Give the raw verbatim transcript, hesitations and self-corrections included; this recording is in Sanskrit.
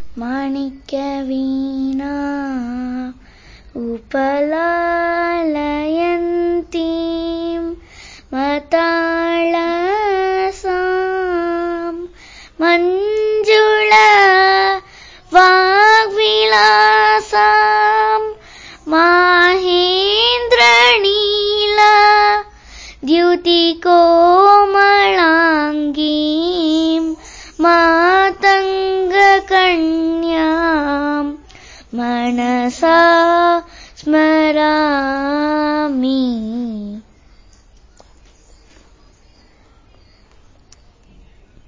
माणिक्यवीणा उपलालयन्तीं मताळसां मञ्जुळा वाग्विलासां माहेन्द्रनीला द्युतिकोमलाङ्गीं मातङ्गकन्यां मनसा स्मरामि।